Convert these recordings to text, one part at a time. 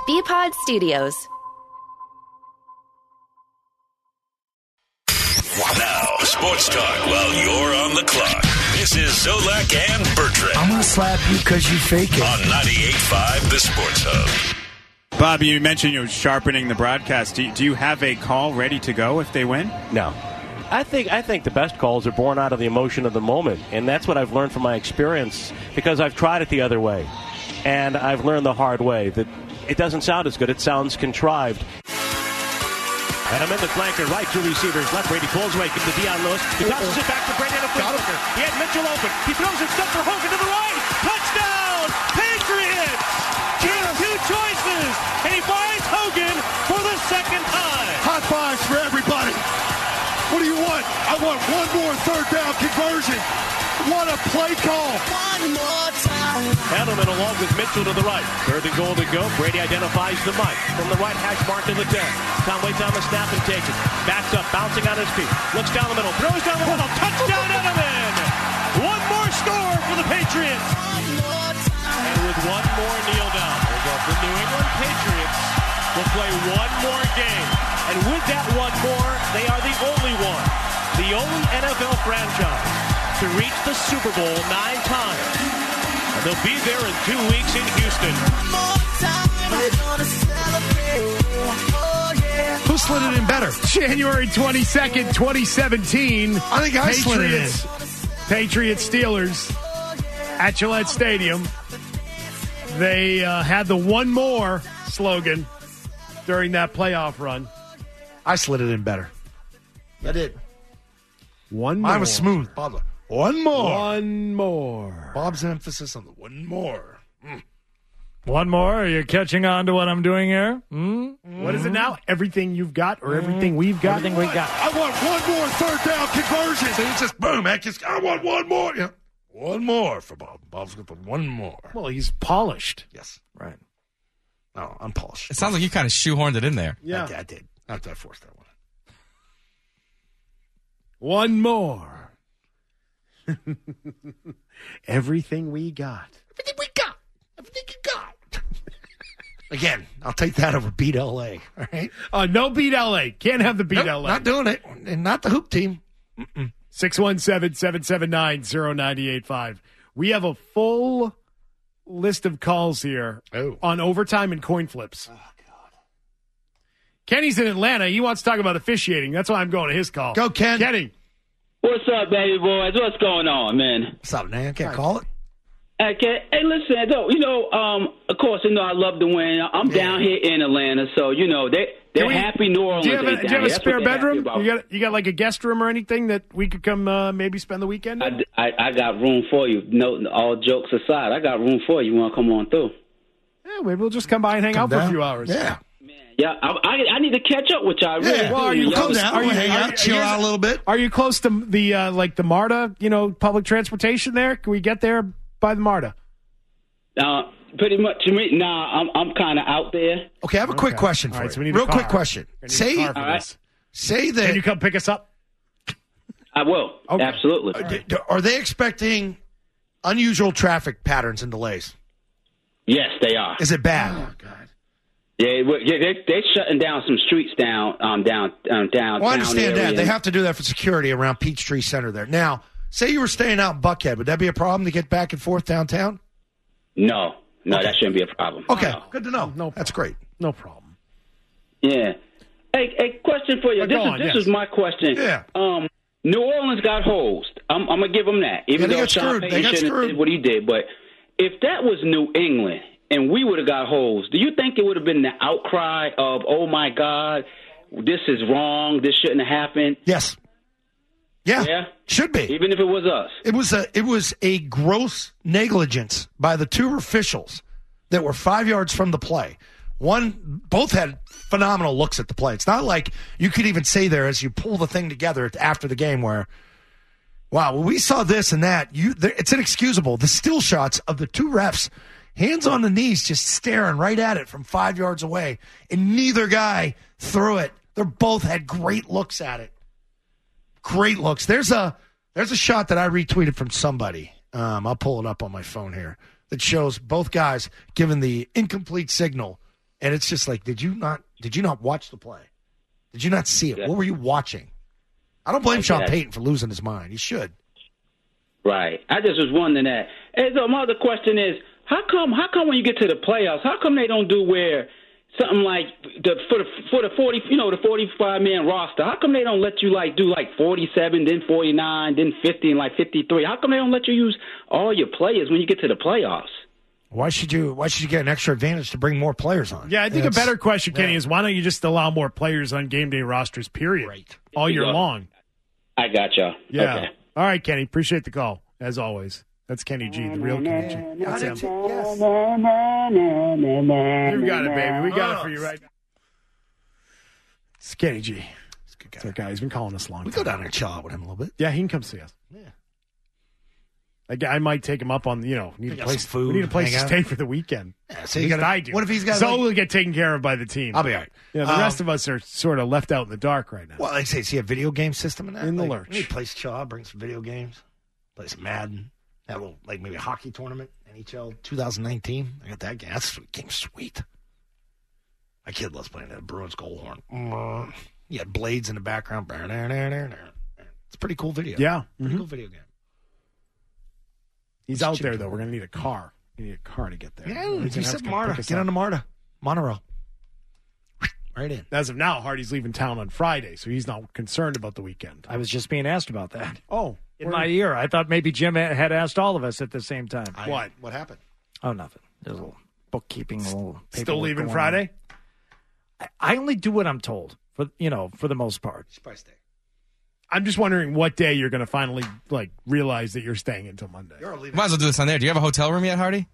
BPod Studios. Now, sports talk while you're on the clock. This is Zolak and Bertrand. I'm going to slap you because you fake it. On 98.5 The Sports Hub. Bob, you mentioned you're sharpening the broadcast. Do you have a call ready to go if they win? No. I think the best calls are born out of the emotion of the moment, and that's what I've learned from my experience because I've tried it the other way, and I've learned the hard way that it doesn't sound as good. It sounds contrived. Adam in the flanker, right, two receivers, left, Brady pulls away, gives to Deion Lewis. He tosses it back to Brady on a flea flicker. He had Mitchell open. He throws it, stuck for Hogan to the right. Touchdown, Patriots! He has two choices, and he finds Hogan for the second time. High fives for everybody. What do you want? I want one more third down conversion. What a play call. One more time. Edelman along with Mitchell to the right. Third and goal to go. Brady identifies the mic. From the right, hash mark to the 10. Tom waits on the snap and takes it. Backs up, bouncing on his feet. Looks down the middle. Throws down the middle. Touchdown, Edelman. One more score for the Patriots. And with one more kneel down, the New England Patriots will play one more game. And with that one more, they are the only one, the only NFL franchise to reach the Super Bowl 9 times. And they'll be there in 2 weeks in Houston. Who slid it in better? January 22nd, 2017. I think I slid it in. Patriots Steelers at Gillette Stadium. They had the one more slogan during that playoff run. I slid it in better. I did. One more. Mine was smooth. Bob, one more. One more. Bob's emphasis on the one more. One more? Are you catching on to what I'm doing here? What is it now? Everything you've got or everything we've got? Everything we got. I want one more third down conversion. So it's just boom. I want one more. Yeah. One more for Bob. Bob's got the one more. Well, he's polished. Yes. Right. No, I'm polished. It sounds like you kind of shoehorned it in there. Yeah. I did. After I forced that one. One more. Everything we got. Everything we got. Everything you got. Again, I'll take that over beat L.A. All right? No beat L.A. Can't have the beat Nope, L.A. Not doing it. And not the hoop team. 617-779-0985. We have a full list of calls here on overtime and coin flips. Oh, God. Kenny's in Atlanta. He wants to talk about officiating. That's why I'm going to his call. Go, Ken. Kenny. What's up, baby boys? What's going on, man? What's up, man? Can't call it. Okay. Hey, listen, though, of course, I love to win. I'm down here in Atlanta, so, they're happy New Orleans. Do you have a spare bedroom? You got like a guest room or anything that we could come maybe spend the weekend in? I got room for you. No, all jokes aside, I got room for you. You want to come on through? Yeah, maybe we'll just come by and hang out for a few hours. Yeah. Yeah, I need to catch up with y'all. Really, well, are you come down? Hang out, chill out a little bit. Are you close to the the MARTA? Public transportation there? Can we get there by the MARTA? Pretty much. I'm kind of out there. Okay, I have a quick question for you. So we need quick question. Say that. Can you come pick us up? I will. Okay. Absolutely. Are they expecting unusual traffic patterns and delays? Yes, they are. Is it bad? Oh God. Yeah, they're shutting down some streets down. Well, I understand that. They have to do that for security around Peachtree Center there. Now, say you were staying out in Buckhead. Would that be a problem to get back and forth downtown? No, that shouldn't be a problem. Okay, no. Good to know. No, that's great. No problem. Yeah. Hey, question for you. This is my question. Yeah. New Orleans got hosed. I'm gonna give them that, even though Sean Payton did what he did. But if that was New England and we would have got hosed, do you think it would have been the outcry of, "Oh my God, this is wrong. This shouldn't have happened"? Yes. Yeah. Should be. Even if it was us. It was a gross negligence by the two officials that were 5 yards from the play. Both had phenomenal looks at the play. It's not like you could even say there as you pull the thing together after the game where, wow, well, we saw this and that. It's inexcusable. The still shots of the two refs, hands on the knees, just staring right at it from 5 yards away, and neither guy threw it. They both had great looks at it. Great looks. There's a shot that I retweeted from somebody. I'll pull it up on my phone here that shows both guys giving the incomplete signal And it's just like, did you not watch the play? Did you not see it? Yeah. What were you watching? I don't blame Sean Payton for losing his mind. He should. Right. I just was wondering that. And so my other question is, how come when you get to the playoffs, how come they don't do where something like for the 40, the 45-man roster, how come they don't let you do 47, then 49, then 50, and 53? How come they don't let you use all your players when you get to the playoffs? Why should you get an extra advantage to bring more players on? Yeah, I think a better question, Kenny, is why don't you just allow more players on game day rosters, period, all year long? I got you. Yeah. Okay. All right, Kenny. Appreciate the call, as always. That's Kenny G, the real Kenny G. That's him. Yes. You got it, baby. We got it for you right now. It's Kenny G. He's a good guy. It's our guy. He's been calling us a long time. We go down there and chill out with him a little bit. Yeah, he can come see us. Yeah. I might take him up on, need a place, food, we need a place to hang out. stay for the weekend. Yeah, so I do. What if he's got Zoe will get taken care of by the team. I'll be all right. Yeah, the rest of us are sort of left out in the dark right now. Well, like I say, see a video game system in that? In the lurch. We need a place to chill out, bring some video games, play some Madden, have a maybe a hockey tournament, NHL 2019. I got that game. That's game sweet. My kid loves playing that Bruins goal horn. You had blades in the background. It's a pretty cool video. Yeah. Pretty cool video game. He's out there, though. We're going to need a car. We need a car to get there. Yeah, he said MARTA. Get on the MARTA. Monorail. Right in. As of now, Hardy's leaving town on Friday, so he's not concerned about the weekend. I was just being asked about that. Oh. In my ear. I thought maybe Jim had asked all of us at the same time. What? What happened? Oh, nothing. There's a little bookkeeping, a little paperwork. Still leaving going Friday? on. I only do what I'm told, for the most part. Should probably stay. I'm just wondering what day you're going to finally realize that you're staying until Monday. You're leaving. Might as well do this on there. Do you have a hotel room yet, Hardy?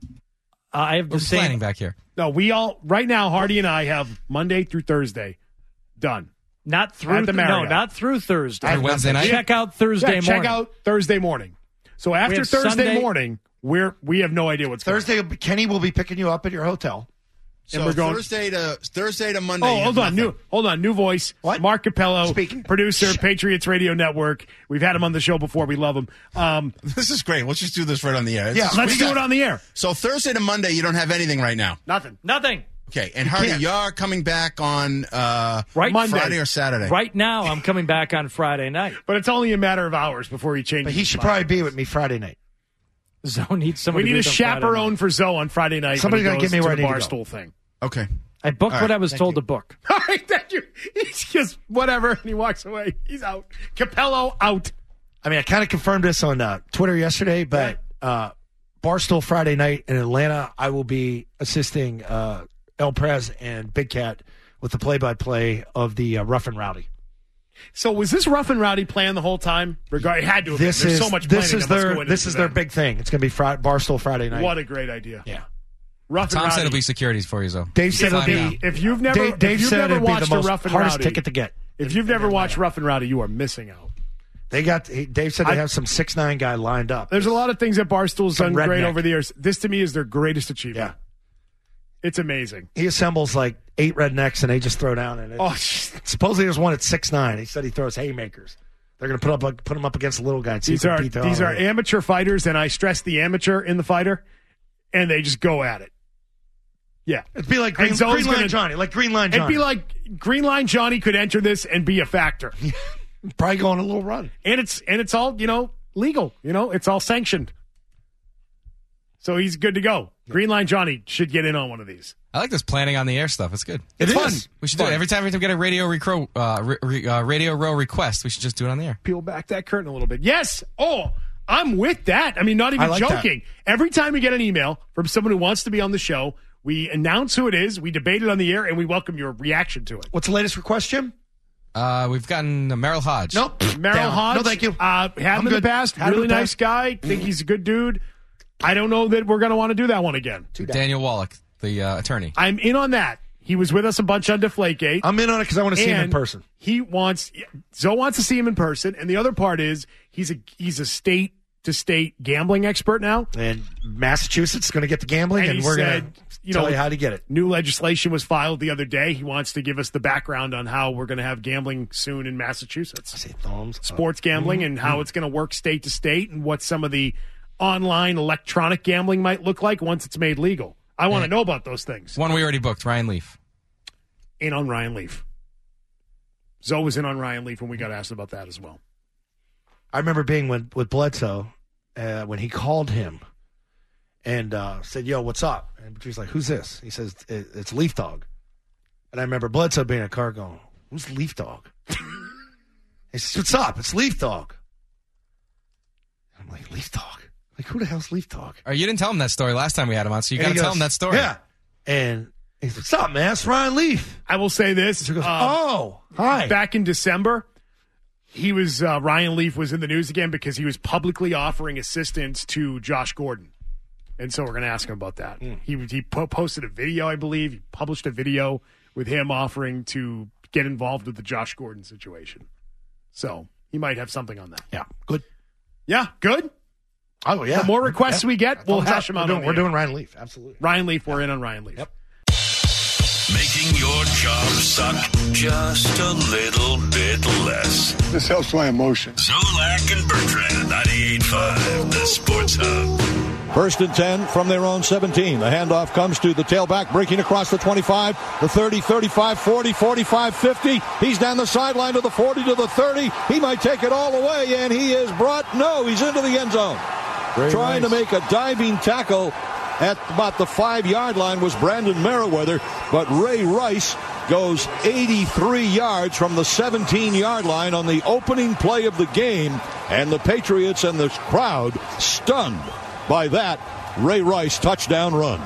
I have the We're same. planning back here. No, right now, Hardy and I have Monday through Thursday done. Not through At the Marriott. not through Thursday. Through Wednesday night? Check out Thursday morning. Check out Thursday morning. So after have Thursday Sunday- morning, we have no idea what's Thursday, Kenny will be picking you up at your hotel. And So we're going Thursday to Monday. Oh, you hold have on. nothing. Hold on. New voice. What? Mark Capello, Speaking. producer, Patriots Radio Network. We've had him on the show before. We love him. This is great. Let's just do this right on the air. Yeah, Let's do it on the air. So Thursday to Monday, you don't have anything right now. Nothing. Okay, and Hardy, can't. you're coming back on Right Monday. Friday or Saturday. Right now, I'm coming back on Friday night. But it's only a matter of hours before he changes. But he his should mind. probably be with me Friday night. Zoe needs We someone. need to a be with on Friday chaperone night. for Zoe on Friday night. Somebody's got to get me where I the need to go. Barstool thing. Okay. I booked All what right, I was thank told you. to book. All right, thank you. He's just whatever, and he walks away. He's out. Capello out. I mean, I kind of confirmed this on Twitter yesterday, but Barstool Friday night in Atlanta, I will be assisting El Prez and Big Cat with the play-by-play of the Rough and Rowdy. So was this Rough and Rowdy plan the whole time? It had to have This been. There's is so much this planning is that must their go into this is their that. big thing. It's going to be Barstool Friday night. What a great idea. Yeah. Rough Tom and said Rowdy. it'll be securities for you, though. Dave said it'll Find be. out. If you've never, Dave if you've said never it'd be watched the a most Rough and hardest Rowdy, ticket to get. if you've never watched Rough and Rowdy, you are missing out. Dave said they have some 6'9" guy lined up. There's a lot of things that Barstool's Some done great redneck. over the years. This to me is their greatest achievement. Yeah. It's amazing. He assembles like 8 rednecks and they just throw down. And Oh, supposedly there's one at 6'9". He said he throws haymakers. They're going to put him up against a little guy. And see these if he are beat the these are other. amateur fighters, and I stress the amateur in the fighter, and they just go at it. Yeah, It'd be like And Green Zoe's Line gonna- Johnny. Like Green Line Johnny. it'd be like Green Line Johnny could enter this and be a factor, probably go on a little run. and it's all legal. It's all sanctioned, so he's good to go. Green Line Johnny should get in on one of these. I like this planning on the air stuff. It's good. It fun. is. We should do it every time we get a Radio Row request. We should just do it on the air. Peel back that curtain a little bit. Yes. Oh, I'm with that. I mean, not even I like joking. Every time we get an email from someone who wants to be on the show, we announce who it is, we debate it on the air, and we welcome your reaction to it. What's the latest request, Jim? We've gotten Merrill Hodge. Nope. Merrill Down. Hodge. No, thank you. Had him I'm in the good. past. Had him Really in the nice past. guy. Think he's a good dude. I don't know that we're going to want to do that one again. Daniel Wallach, the attorney. I'm in on that. He was with us a bunch on Deflategate. I'm in on it because I want to see him in And person. Zoe wants to see him in person, and the other part is he's a state to state gambling expert now. And Massachusetts is going to get the gambling, And and he we're going said, to tell you how to get it. New legislation was filed the other day. He wants to give us the background on how we're going to have gambling soon in Massachusetts. I say thumbs. Sports gambling and how it's going to work state to state and what some of the online electronic gambling might look like once it's made legal. I want to know about those things. One we already booked, Ryan Leaf. In on Ryan Leaf. Zoe was in on Ryan Leaf when we got asked about that as well. I remember being with Bledsoe when he called him and said, yo, what's up? And Patrice's like, who's this? He says, it's Leaf Dog. And I remember Bledsoe being in a car going, who's Leaf Dog? He says, what's up? It's Leaf Dog. I'm like, Leaf Dog? Like, who the hell's Leaf Dog? You didn't tell him that story last time we had him on, so you got to tell him that story. Yeah. And he said, what's up, man? It's Ryan Leaf. I will say this. He goes, oh, hi. Back in December, he was Ryan Leaf was in the news again because he was publicly offering assistance to Josh Gordon. And so we're going to ask him about that. He posted a video, I believe. He published a video with him offering to get involved with the Josh Gordon situation. So he might have something on that. Yeah, good. Yeah, good. Oh, yeah. The more requests we get, we'll hash them out. We're doing Ryan Leaf, absolutely. Ryan Leaf, we're in on Ryan Leaf. Yep. Making your job suck just a little bit less. This helps my emotion. Zolak and Bertrand, 98.5, the Sports Hub. 1st and 10 from their own 17. The handoff comes to the tailback, breaking across the 25, the 30, 35, 40, 45, 50. He's down the sideline to the 40, to the 30. He might take it all the way, and he is brought. No, he's into the end zone. Trying to make a diving tackle at about the 5-yard line was Brandon Merriweather, but Ray Rice goes 83 yards from the 17-yard line on the opening play of the game, and the Patriots and the crowd stunned by that Ray Rice touchdown run.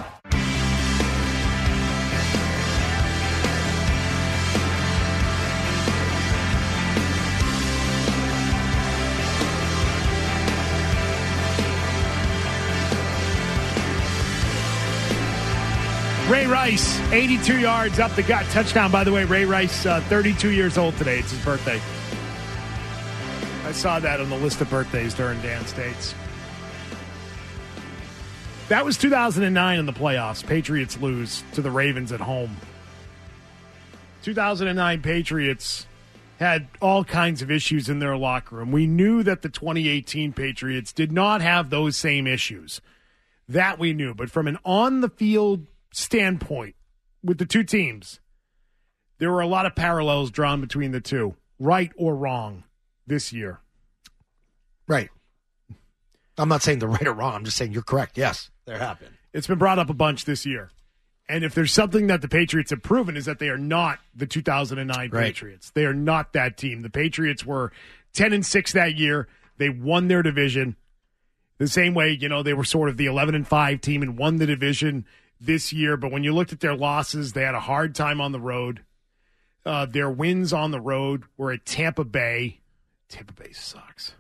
Ray Rice, 82 yards up the gut. Touchdown, by the way. Ray Rice, 32 years old today. It's his birthday. I saw that on the list of birthdays during Dan States. That was 2009 in the playoffs. Patriots lose to the Ravens at home. 2009 Patriots had all kinds of issues in their locker room. We knew that the 2018 Patriots did not have those same issues. That we knew. But from an on-the-field standpoint with the two teams, there were a lot of parallels drawn between the two, right or wrong, this year. Right. I'm not saying they're right or wrong. I'm just saying you're correct. Yes, there have been. It's been brought up a bunch this year. And if there's something that the Patriots have proven is that they are not the 2009 Right. Patriots. They are not that team. The Patriots were 10-6 that year. They won their division. The same way, they were sort of the 11-5 team and won the division this year. But when you looked at their losses, they had a hard time on the road. Their wins on the road were at Tampa Bay. Tampa Bay sucks.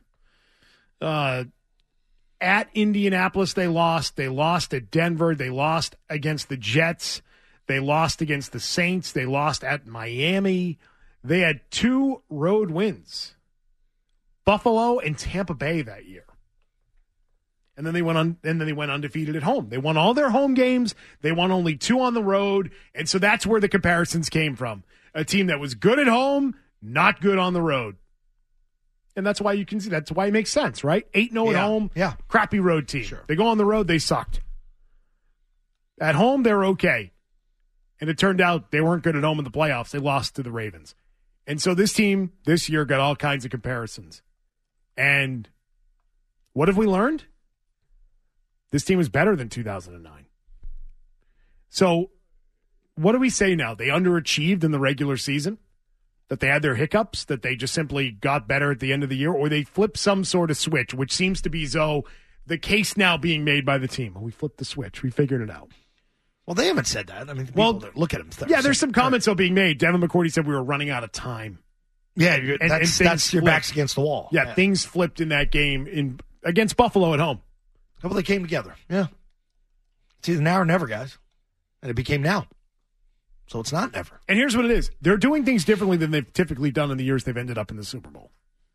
At Indianapolis, they lost. They lost at Denver. They lost against the Jets. They lost against the Saints. They lost at Miami. They had 2 road wins, Buffalo and Tampa Bay that year. And then they went undefeated at home. They won all their home games. They won only 2 on the road. And so that's where the comparisons came from. A team that was good at home, not good on the road. And that's why you can see, that's why it makes sense, right? 8-0 at home, crappy road team. Sure. They go on the road, they sucked. At home, they're okay. And it turned out they weren't good at home in the playoffs. They lost to the Ravens. And so this team this year got all kinds of comparisons. And what have we learned? This team is better than 2009. So what do we say now? They underachieved in the regular season? That they had their hiccups, that they just simply got better at the end of the year, or they flipped some sort of switch, which seems to be, Zoe, the case now being made by the team. We flipped the switch. We figured it out. Well, they haven't said that. I mean, people that look at them. Yeah, there's some comments though being made. Devin McCourty said we were running out of time. Yeah, that's your back's against the wall. Yeah, things flipped in that game against Buffalo at home. Well, they came together. Yeah. It's either now or never, guys. And it became now. So it's not never. And here's what it is. They're doing things differently than they've typically done in the years they've ended up in the Super Bowl.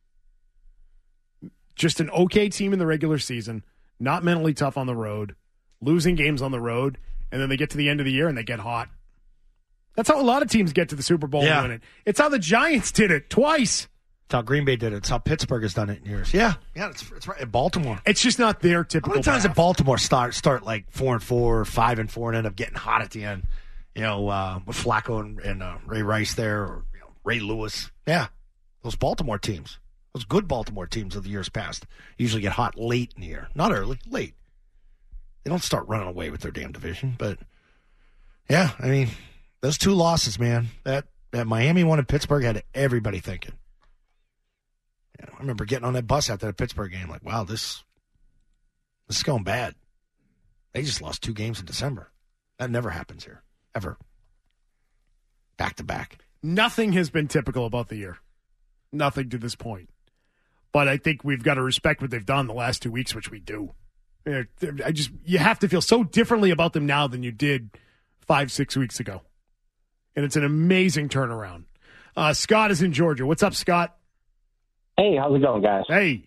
Just an okay team in the regular season, not mentally tough on the road, losing games on the road, and then they get to the end of the year and they get hot. That's how a lot of teams get to the Super Bowl and win it. It's how the Giants did it twice. It's how Green Bay did it. It's how Pittsburgh has done it in years. Yeah, it's right. In Baltimore, it's just not their typical. How many times did Baltimore start like 4-4, 5-4, and end up getting hot at the end? With Flacco and Ray Rice there, or Ray Lewis. Yeah, those Baltimore teams, those good Baltimore teams of the years past, usually get hot late in the year, not early, late. They don't start running away with their damn division, but yeah, I mean, those 2 losses, man. That Miami one and Pittsburgh had everybody thinking. I remember getting on that bus after the Pittsburgh game, like, wow, this is going bad. They just lost 2 games in December. That never happens here, ever. Back to back. Nothing has been typical about the year. Nothing to this point. But I think we've got to respect what they've done the last 2 weeks, which we do. You have to feel so differently about them now than you did 5-6 weeks ago. And it's an amazing turnaround. Scott is in Georgia. What's up, Scott? Hey, how's it going, guys? Hey.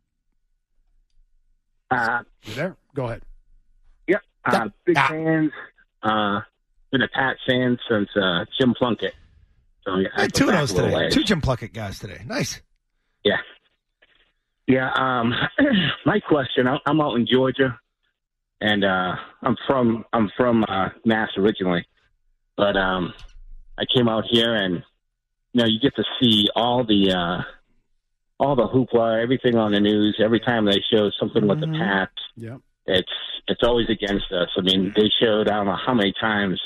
You there? Go ahead. Yep. Big fans. Been a Pats fan since Jim Plunkett. So I had 2 of those today. 2 Jim Plunkett guys today. Nice. Yeah. Yeah. My question, I'm out in Georgia, and I'm from Mass originally. But I came out here, and you get to see all the hoopla, everything on the news. Every time they show something with the Pats, it's always against us. I mean, they showed I don't know how many times,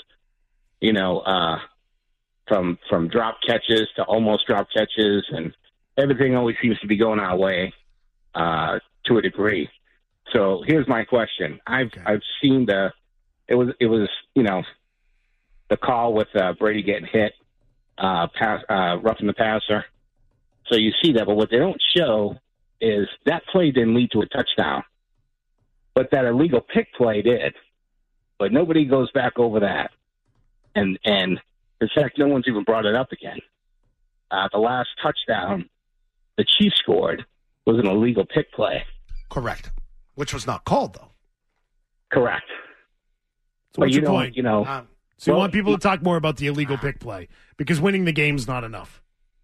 from drop catches to almost drop catches, and everything always seems to be going our way to a degree. So here's my question: I've seen it was the call with Brady getting hit, roughing the passer. So you see that, but what they don't show is that play didn't lead to a touchdown, but that illegal pick play did. But nobody goes back over that, and in fact, no one's even brought it up again. The last touchdown the Chiefs scored was an illegal pick play. Correct, which was not called though. Correct. So what's your point? So you want people to talk more about the illegal pick play because winning the game's not enough.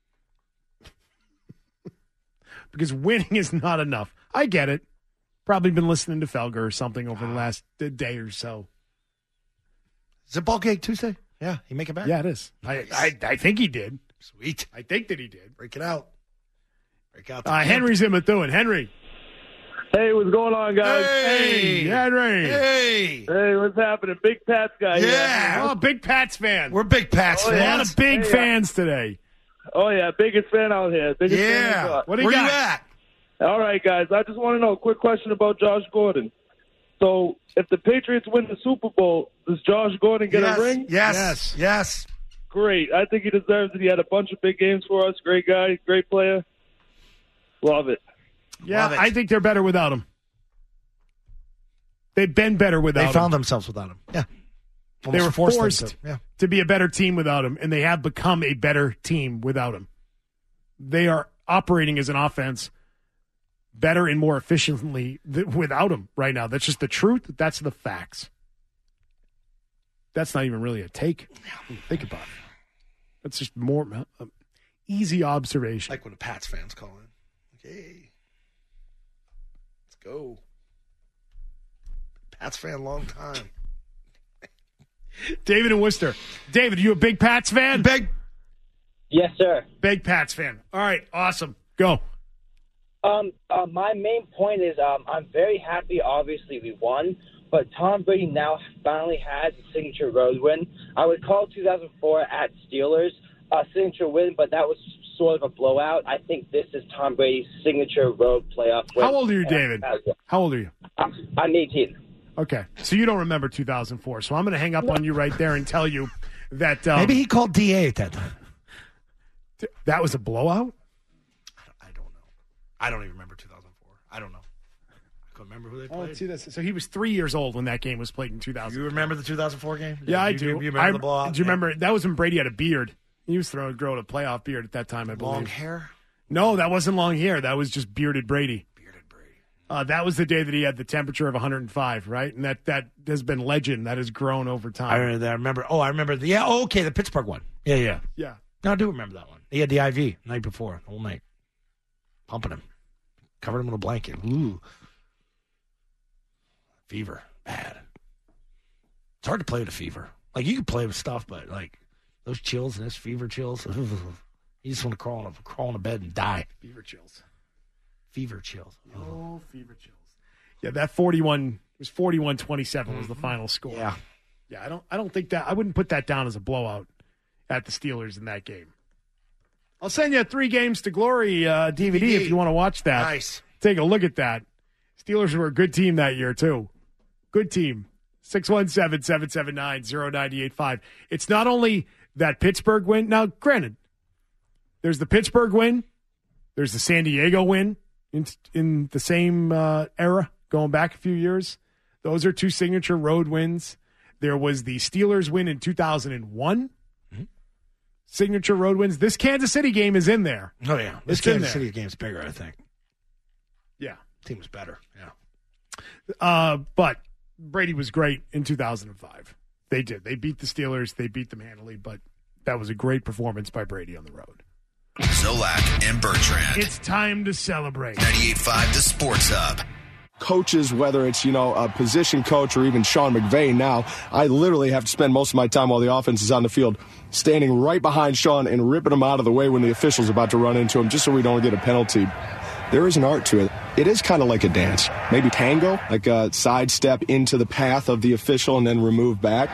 Because winning is not enough. I get it. Probably been listening to Felger or something over the last day or so. Is it Ball Gate Tuesday? Yeah, he make it back? Yeah, it is. I think he did. Sweet. I think that he did. Break it out. Break out. Henry's in Methuen. Henry. Hey, what's going on, guys? Hey, Henry. Hey, what's happening? Big Pats guy. Yeah. Oh, big Pats fan. We're big Pats fans. A lot of big fans today. Oh, yeah, biggest fan out here. Biggest fan what do you got? You at? All right, guys, I just want to know a quick question about Josh Gordon. So, if the Patriots win the Super Bowl, does Josh Gordon get a ring? Yes. Great. I think he deserves it. He had a bunch of big games for us. Great guy, great player. Love it. Yeah, I think they're better without him. They've been better without him. They found themselves without him. Yeah. They were forced to be a better team without him, and they have become a better team without him. They are operating as an offense better and more efficiently without him right now. That's just the truth. That's the facts. That's not even really a take. Think about it. That's just more easy observation. Like when the Pats fans call in. Okay. Let's go. Pats fan, long time. David in Worcester. David, you a big Pats fan? Big? Yes, sir. Big Pats fan. All right, awesome. Go. My main point is I'm very happy, obviously, we won, but Tom Brady now finally has a signature road win. I would call 2004 at Steelers a signature win, but that was sort of a blowout. I think this is Tom Brady's signature road playoff win. How old are you, David? How old are you? I'm 18. Okay, so you don't remember 2004. So I'm going to hang up on you right there and tell you that maybe he called DA at that time. That was a blowout? I don't know. I don't even remember 2004. I don't know. I couldn't remember who they played. See, so he was 3 years old when that game was played in 2000. You remember the 2004 game? Yeah, I do. You remember the blowout? Do you remember? That was when Brady had a beard. He was growing a playoff beard at that time, I believe. Long hair? No, that wasn't long hair. That was just bearded Brady. That was the day that he had the temperature of 105, right? And that has been legend. That has grown over time. I remember. Oh, I remember. The Pittsburgh one. Yeah. Yeah. No, I do remember that one. He had the IV the night before, the whole night. pumping him. Covered him in a blanket. Ooh. Fever. Bad. It's hard to play with a fever. Like, you can play with stuff, but, like, those chills and this fever chills, you just want to crawl in a bed and die. Fever chills. Fever chills. Oh, fever chills. Yeah, that 41-27 was the final score. Yeah. Yeah, I don't think that, I wouldn't put that down as a blowout at the Steelers in that game. I'll send you a 3 Games to Glory DVD if you want to watch that. Nice. Take a look at that. Steelers were a good team that year, too. Good team. 617-779-0985. It's not only that Pittsburgh win. Now, granted, there's the Pittsburgh win. There's the San Diego win in the same era, going back a few years. Those are 2 signature road wins. There was the Steelers win in 2001. Signature road wins. This Kansas City game is in there. Oh, yeah. This Kansas City game's bigger, I think. Yeah. Team's better. Yeah. But Brady was great in 2005. They did. They beat the Steelers. They beat them handily, but that was a great performance by Brady on the road. Zolak and Bertrand. It's time to celebrate. 98.5 The Sports Hub. Coaches, whether it's, a position coach or even Sean McVay now, I literally have to spend most of my time while the offense is on the field standing right behind Sean and ripping him out of the way when the official's about to run into him just so we don't get a penalty. There is an art to it. It is kind of like a dance. Maybe tango, like a sidestep into the path of the official and then remove back.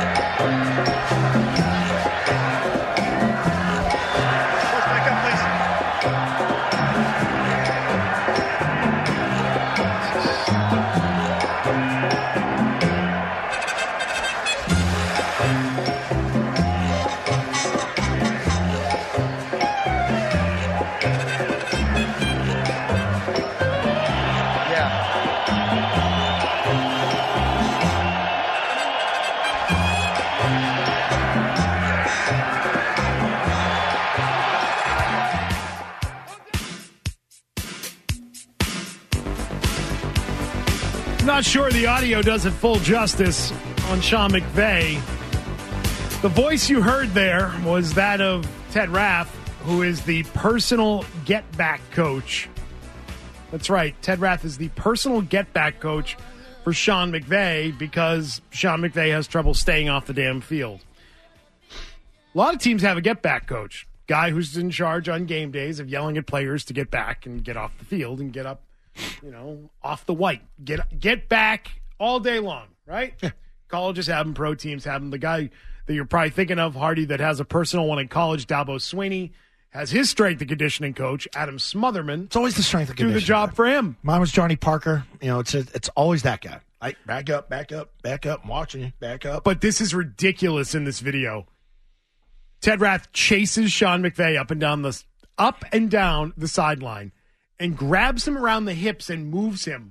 Not sure the audio does it full justice on Sean McVay. The voice you heard there was that of Ted Rath, who is the personal get-back coach. That's right. Ted Rath is the personal get-back coach for Sean McVay because Sean McVay has trouble staying off the damn field. A lot of teams have a get-back coach, guy who's in charge on game days of yelling at players to get back and get off the field and get up, off the white. Get back all day long, right? Colleges have them, pro teams have them. The guy that you're probably thinking of, Hardy, that has a personal one in college, Dabo Swinney, has his strength and conditioning coach, Adam Smotherman. It's always the strength and conditioning. Do the job for him. Mine was Johnny Parker. It's always that guy. Back up. I'm watching you. Back up. But this is ridiculous in this video. Ted Rath chases Sean McVay up and down the sideline and grabs him around the hips and moves him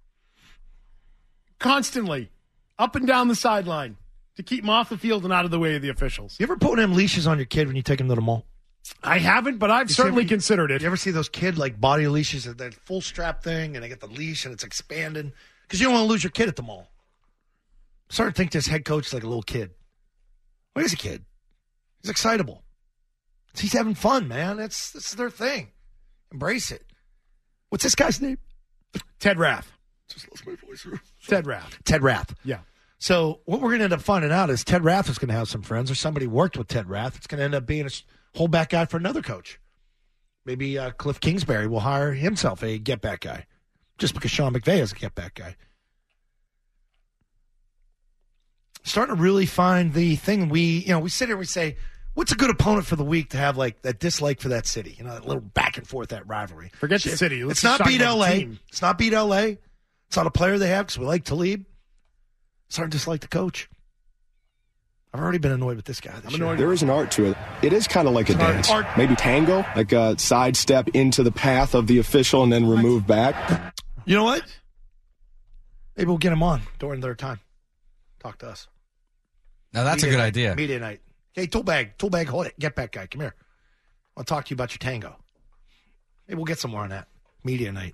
constantly up and down the sideline to keep him off the field and out of the way of the officials. You ever put them leashes on your kid when you take him to the mall? I haven't, but I've certainly considered it. You ever see those kid body leashes, that full strap thing, and they get the leash and it's expanding? Because you don't want to lose your kid at the mall. I'm starting to think this head coach is like a little kid. Well, he's a kid. He's excitable. He's having fun, man. This is their thing. Embrace it. What's this guy's name? Ted Rath. Just lost my voice. Ted Rath. Ted Rath. Yeah. So what we're going to end up finding out is Ted Rath is going to have some friends, or somebody worked with Ted Rath. It's going to end up being a holdback guy for another coach. Maybe Cliff Kingsbury will hire himself a get-back guy, just because Sean McVay is a get-back guy. Starting to really find the thing we sit here and we say, what's a good opponent for the week to have that dislike for that city? That little back and forth, that rivalry. Forget the city. It's not beat L.A. It's not beat L.A. It's not a player they have because we like Talib. Starting to dislike the coach. I've already been annoyed with this guy. There is an art to it. It is kind of like a dance. Maybe tango, like a sidestep into the path of the official and then remove back. You know what? Maybe we'll get him on during their time. Talk to us. Now that's a good idea. Media night. Hey, Toolbag, hold it. Get back guy. Come here. I want to talk to you about your tango. Maybe we'll get some more on that. Media night.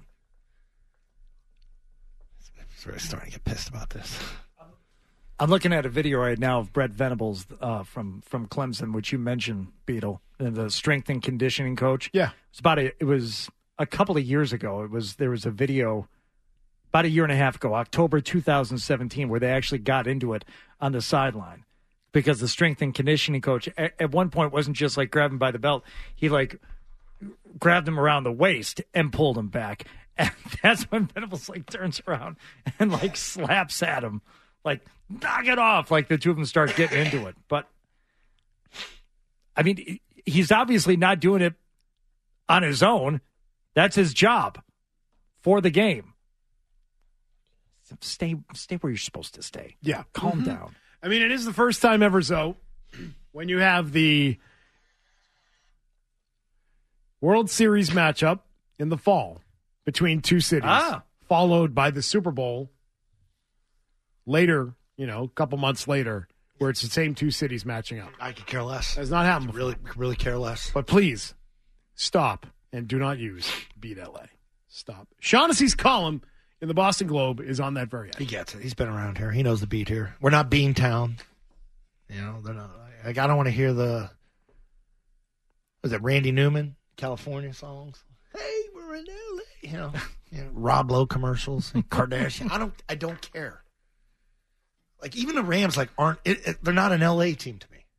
I'm starting to get pissed about this. I'm looking at a video right now of Brett Venables from Clemson, which you mentioned, Beetle, the strength and conditioning coach. Yeah, it was a couple of years ago. There was a video about a year and a half ago, October 2017, where they actually got into it on the sideline because the strength and conditioning coach at one point wasn't just like grabbing by the belt. He like grabbed him around the waist and pulled him back. And that's when Venables like turns around and like slaps at him, like knock it off. Like the two of them start getting into it. But I mean, he's obviously not doing it on his own. That's his job for the game. So stay where you're supposed to stay. Yeah. Calm down. I mean, it is the first time ever, so when you have the World Series matchup in the fall between two cities, followed by the Super Bowl later, a couple months later, where it's the same two cities matching up. I could care less. Has not happened before. Really care less. But please, stop and do not use Beat LA. Stop. Shaughnessy's column in the Boston Globe is on that very end. He gets it. He's been around here. He knows the beat here. We're not Beantown. They're not. Like, I don't want to hear was it Randy Newman, California songs? Hey, we're in LA. Rob Lowe commercials and Kardashian. I don't care. Like, even the Rams they're not an LA team to me.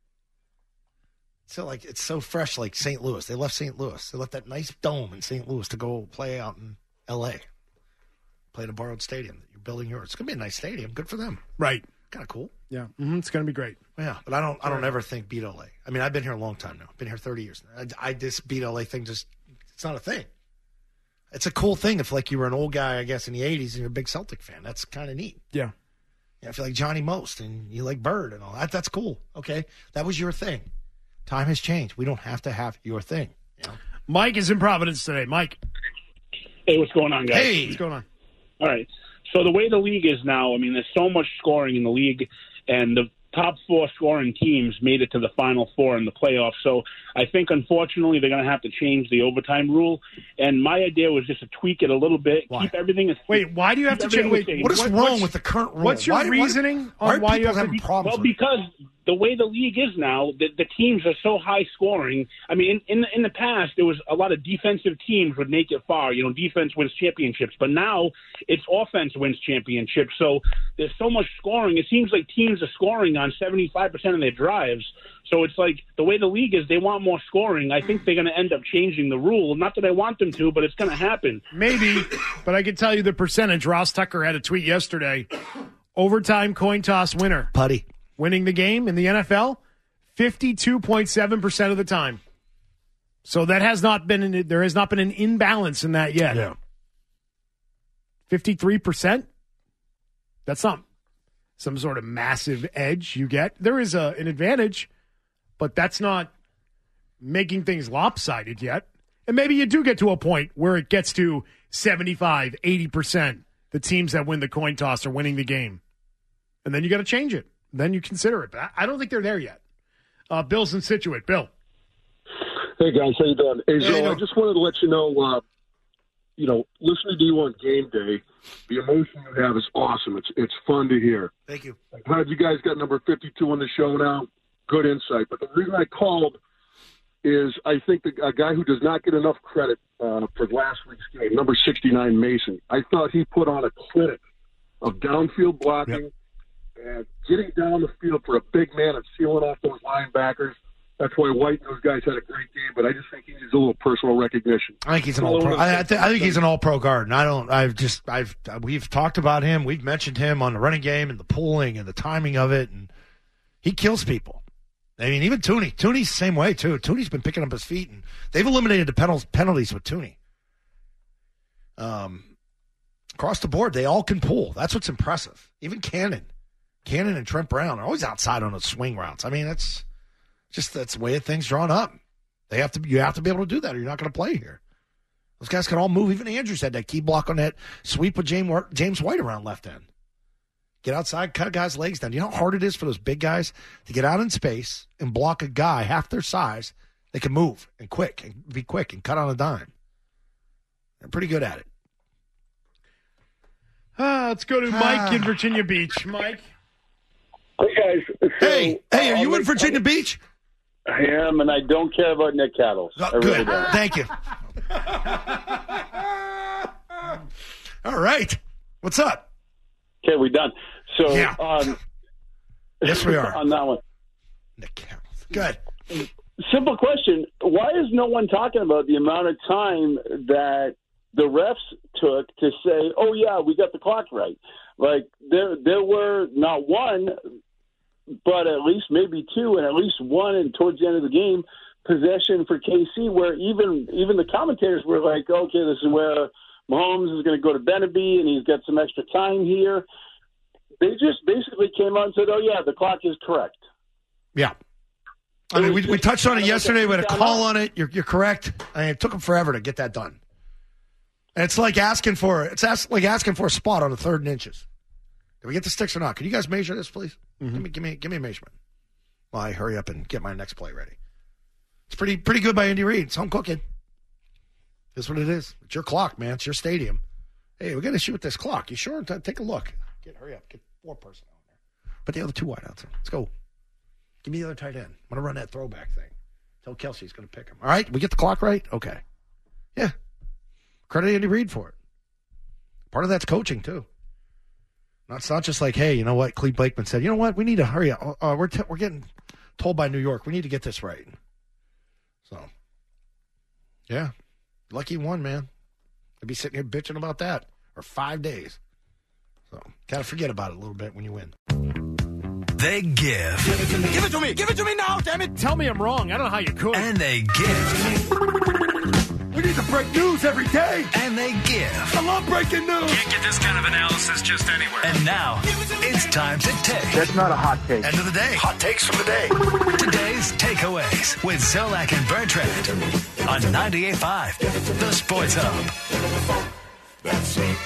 So it's so fresh, like St. Louis. They left St. Louis. They left that nice dome in St. Louis to go play out in LA. Play at a borrowed stadium that you're building yours. It's gonna be a nice stadium. Good for them. Right. Kind of cool. Yeah. Mm-hmm. It's gonna be great. Yeah, but I don't ever think beat LA. I mean, I've been here a long time now. I've been here 30 years. This beat LA thing it's not a thing. It's a cool thing if you were an old guy, I guess, in the 80s and you're a big Celtic fan. That's kind of neat. Yeah. If you like Johnny Most and you like Bird and all that, that's cool. Okay. That was your thing. Time has changed. We don't have to have your thing. Mike is in Providence today. Mike. Hey, what's going on, guys? Hey. What's going on? All right. So the way the league is now, I mean, there's so much scoring in the league, and the top four scoring teams made it to the Final Four in the playoffs. So I think, unfortunately, they're going to have to change the overtime rule. And my idea was just to tweak it a little bit, keep everything. Wait, why do you have to change? What is wrong with the current rule? What's your reasoning on why you have to? Problems well, because the way the league is now, the teams are so high scoring. I mean, in the past, there was a lot of defensive teams would make it far. Defense wins championships. But now it's offense wins championships. So there's so much scoring. It seems like teams are scoring on 75% of their drives. So it's like the way the league is, they want more scoring. I think they're going to end up changing the rule. Not that I want them to, but it's going to happen. Maybe, but I can tell you the percentage. Ross Tucker had a tweet yesterday. Overtime coin toss winner. Putty. Winning the game in the NFL, 52.7% of the time. So there has not been an imbalance in that yet. Yeah. 53%? That's not some sort of massive edge you get. There is an advantage, but that's not making things lopsided yet. And maybe you do get to a point where it gets to 75, 80%. The teams that win the coin toss are winning the game. And then you got to change it. Then you consider it. But I don't think they're there yet. Bill's in Scituate. Bill. Hey, guys. How you doing? Hey, Joe, I just wanted to let you know, listening to you on game day, the emotion you have is awesome. It's fun to hear. Thank you. I'm glad you guys got number 52 on the show now. Good insight. But the reason I called is I think a guy who does not get enough credit for last week's game, number 69, Mason. I thought he put on a clinic of downfield blocking. Yep. And getting down the field for a big man and sealing off those linebackers. That's why White and those guys had a great game, but I just think he needs a little personal recognition. I think he's an all-pro. I think he's an all-pro guard. And we've talked about him. We've mentioned him on the running game and the pulling and the timing of it, and he kills people. I mean, even Tooney. Tooney's the same way, too. Tooney's been picking up his feet, and they've eliminated the penalties with Tooney. Across the board, they all can pull. That's what's impressive. Even Cannon and Trent Brown are always outside on those swing routes. I mean, that's the way things drawn up. You have to be able to do that, or you're not going to play here. Those guys can all move. Even Andrews had that key block on that sweep with James White around left end. Get outside, cut a guy's legs down. You know how hard it is for those big guys to get out in space and block a guy half their size. They can move and be quick and cut on a dime. They're pretty good at it. Let's go to Mike in Virginia Beach. Mike. Hey, guys. Hey, are you in Virginia Beach? I am, and I don't care about Nick Cattles. Good. Thank you. All right. What's up? Okay, we done. So, yes, we are. On that one. Good. Simple question. Why is no one talking about the amount of time that the refs took to say, oh, yeah, we got the clock right? Like, there were not one, but at least maybe two, and at least one, and towards the end of the game, possession for KC, where even the commentators were like, okay, this is where Mahomes is going to go to Beneby, and he's got some extra time here. They just basically came out and said, oh, yeah, the clock is correct. Yeah. I mean, we touched on it yesterday. We had a call on it. You're correct. I mean, it took them forever to get that done. And it's like asking for a spot on a 3rd and inches. Did we get the sticks or not? Can you guys measure this, please? Mm-hmm. Give me a measurement. Well, I hurry up and get my next play ready. It's pretty good by Andy Reid. It's home cooking. That's what it is. It's your clock, man. It's your stadium. Hey, we got to shoot with this clock. You sure? Take a look. Hurry up. Get 4 personnel in there. Put the other 2 wideouts in. Let's go. Give me the other tight end. I'm going to run that throwback thing. Tell Kelsey's going to pick him. All right? We get the clock right? Okay. Yeah. Credit Andy Reid for it. Part of that's coaching, too. It's not just like, hey, you know what? Cleve Blakeman said, you know what? We need to hurry up. We're getting told by New York. We need to get this right. So, yeah. Lucky you won, man. I'd be sitting here bitching about that for 5 days. So, got to forget about it a little bit when you win. They give. Give it to me. Give it to me. Give it to me now, damn it. Tell me I'm wrong. I don't know how you could. And they give. We need to break news every day. And they give. I love breaking news. Can't get this kind of analysis just anywhere. And now, it's time to take. That's not a hot take. End of the day. Hot takes from the day. Today's takeaways with Zolak and Bertrand on 98.5, The Sports Hub. That's it.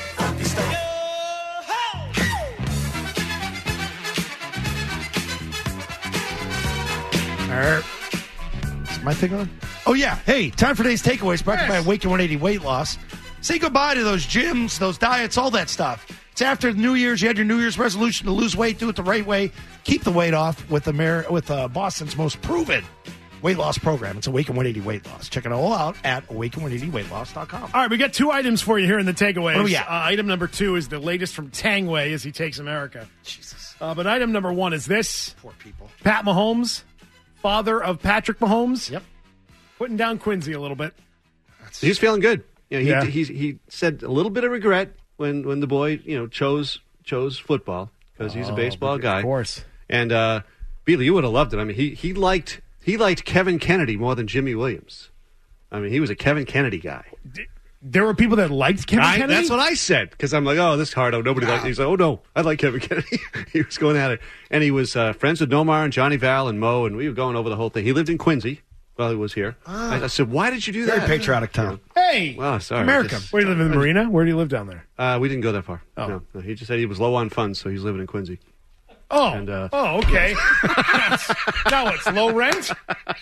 Is my thing on? Oh, yeah. Hey, time for today's takeaways brought to you by Awaken 180 Weight Loss. Say goodbye to those gyms, those diets, all that stuff. It's after New Year's. You had your New Year's resolution to lose weight. Do it the right way. Keep the weight off with Boston's most proven weight loss program. It's Awaken 180 Weight Loss. Check it all out at awaken180weightloss.com. All right, we got 2 items for you here in the takeaways. Oh, yeah. Item number 2 is the latest from Tangway as he takes America. Jesus. But item number 1 is this. Poor people. Pat Mahomes, father of Patrick Mahomes. Yep. Putting down Quincy a little bit. He's feeling good. You know, he said a little bit of regret when the boy chose football because he's a baseball guy. Of course. And Bealey, you would have loved it. I mean, he liked Kevin Kennedy more than Jimmy Williams. I mean, he was a Kevin Kennedy guy. There were people that liked Kevin Kennedy? That's what I said because I'm like, oh, this is hard. Oh, nobody likes. He's like, oh no, I like Kevin Kennedy. He was going at it, and he was friends with Nomar and Johnny Val and Mo, and we were going over the whole thing. He lived in Quincy while he was here. I said, why did you do that? Very patriotic town. Hey, well, sorry, America. Where do you live in the marina? Where do you live down there? We didn't go that far. Oh. No, he just said he was low on funds, so he's living in Quincy. Oh, and, okay. Now it's low rent.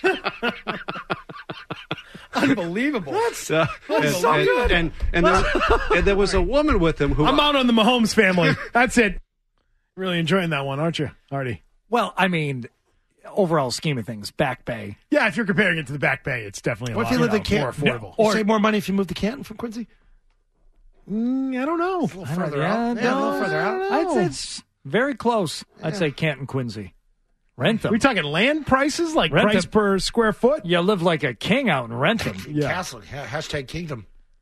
Unbelievable. That's so good. And there was a woman with him who... I'm out on the Mahomes family. That's it. Really enjoying that one, aren't you, Artie? Well, I mean, overall scheme of things, Back Bay. Yeah, if you're comparing it to the Back Bay, it's definitely what if you live in Canton? More affordable. Or save more money if you move to Canton from Quincy? I don't know. A little further out. Yeah, a little further out. I'd say it's very close. I'd say Canton, Quincy. Rent We talking land prices, like Rent price them. per square foot? You live like a king out in Rentham. Yeah. Castle. Hashtag Kingdom.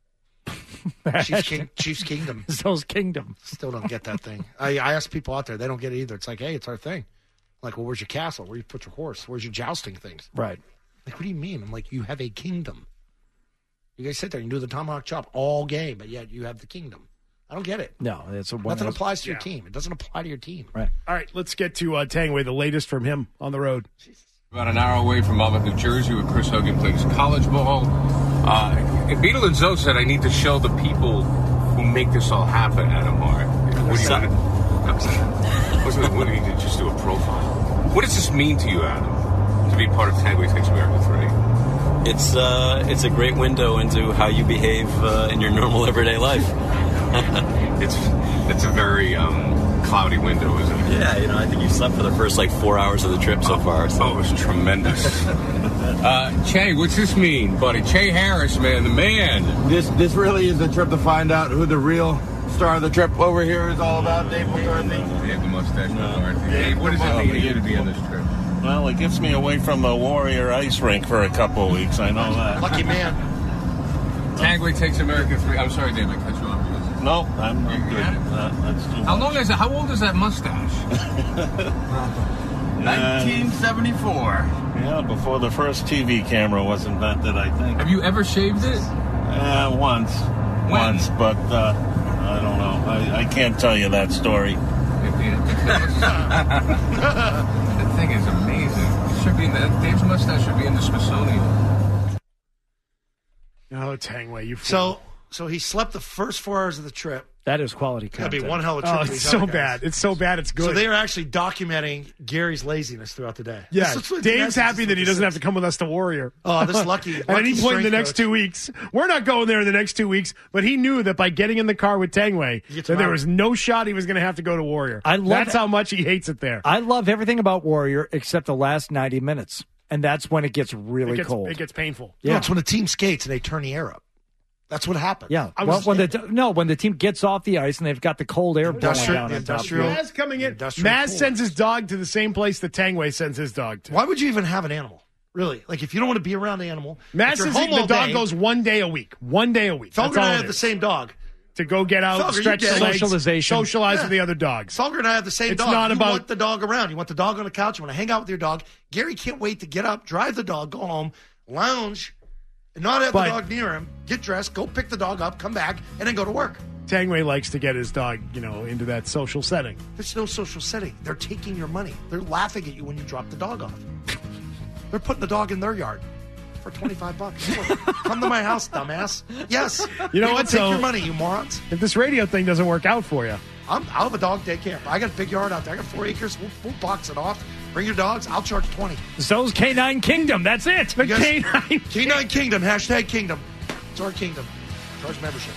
Chiefs Kingdom. Those Kingdom. Still don't get that thing. I ask people out there. They don't get it either. It's like, hey, it's our thing. I'm like, well, where's your castle? Where do you put your horse? Where's your jousting things? Right. Like, what do you mean? I'm like, you have a kingdom. You guys sit there and do the tomahawk chop all game, but yet you have the kingdom. I don't get it. No, it's nothing applies to your team. It doesn't apply to your team. Right. All right, let's get to Tangway, the latest from him on the road. About an hour away from Monmouth, New Jersey, where Chris Hogan plays college ball. Beetle and Zoe said I need to show the people who make this all happen, Adam Hart. What do you need to just do a profile? What does this mean to you, Adam, to be part of Tangway Takes America 3? It's a great window into how you behave in your normal everyday life. It's a very cloudy window, isn't it? Yeah, I think you slept for the first 4 hours of the trip so far. So. Oh, it was tremendous. Che, what's this mean, buddy? Che Harris, man, the man. This really is a trip to find out who the real star of the trip over here is all about, Dave McCarthy? Dave the Mustache McCarthy. Dave, what does it mean to you to be on this trip? Well, it gets me away from the Warrior ice rink for a couple of weeks. I know that. Lucky man. Tangway takes America 3. I'm sorry, Dave, I cut you off. No, I'm good. That's too How long is it? How old is that mustache? 1974. Yeah, before the first TV camera was invented, I think. Have you ever shaved it? Once. When? Once, but I don't know. I can't tell you that story. That thing is amazing. It should be Dave's mustache should be in the Smithsonian. Oh, Tangway, you fool. So he slept the first 4 hours of the trip. That is quality That'd content. be one hell of a trip. Oh, for it's these so other guys. bad. It's so bad. It's good. So they are actually documenting Gary's laziness throughout the day. Yeah, This is what- Dave's that's happy that he doesn't have to come with us to Warrior. Oh, this lucky- At any lucky point in the strength next coach. 2 weeks. We're not going there in the next 2 weeks, but he knew that by getting in the car with Tangway, gets that him there out. was no shot he was going to have to go to Warrior. That's how much he hates it there. I love everything about Warrior except the last 90 minutes. And that's when it gets really cold. It gets painful. Yeah, it's when the team skates and they turn the air up. That's what happens. Yeah. When the team gets off the ice and they've got the cold air blowing down on top of it. Maz coming in. Maz sends his dog to the same place that Tangway sends his dog to. Why would you even have an animal? Really? Like, if you don't want to be around the animal. Maz if you're says home the all dog day- goes 1 day a week. 1 day a week. Felger That's and all I it have the is. same dog. To go get out, Felger, you stretch get the it. legs, Socialization. socialize Yeah. with the other dogs. Felger and I have the same It's dog. not You about- want the dog around. You want the dog on the couch. You want to hang out with your dog. Gary can't wait to get up, drive the dog, go home, lounge, and not have But- the dog near him, get dressed, go pick the dog up, come back, and then go to work. Tangway likes to get his dog, into that social setting. There's no social setting. They're taking your money. They're laughing at you when you drop the dog off. They're putting the dog in their yard for $25. Come to my house, dumbass. Yes. You know They what? will take So- your money, you morons. If this radio thing doesn't work out for you, I'll have a dog daycare. I got a big yard out there. I got 4 acres. We'll box it off. Bring your dogs. I'll charge 20. Zoe's Canine Kingdom. That's it. The You guys- Canine Canine Kingdom. Hashtag Kingdom. It's our kingdom. Charge membership.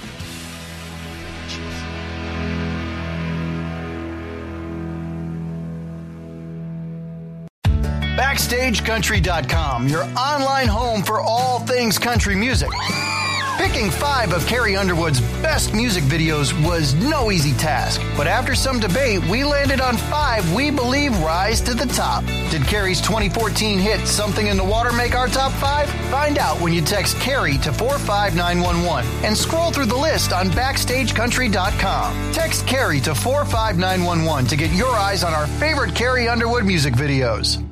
BackstageCountry.com, your online home for all things country music. Picking 5 of Carrie Underwood's best music videos was no easy task, but after some debate, we landed on 5 we believe rise to the top. Did Carrie's 2014 hit Something in the Water make our top 5? Find out when you text Carrie to 45911 and scroll through the list on BackstageCountry.com. Text Carrie to 45911 to get your eyes on our favorite Carrie Underwood music videos.